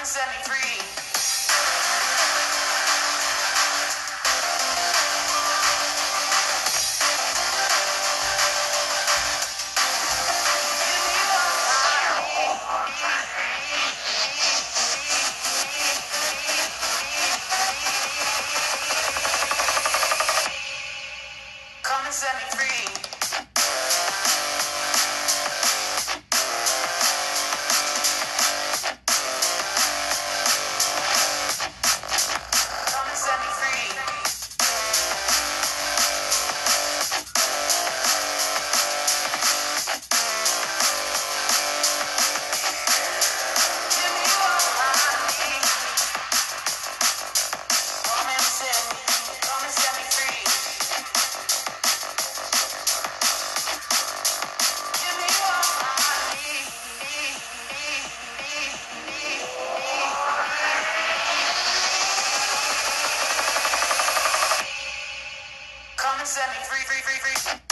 set me free. Come and set me free. Come and set me free. Give me what I need. Come and set me free. Give me what I need. Come and set me free, free, free, free.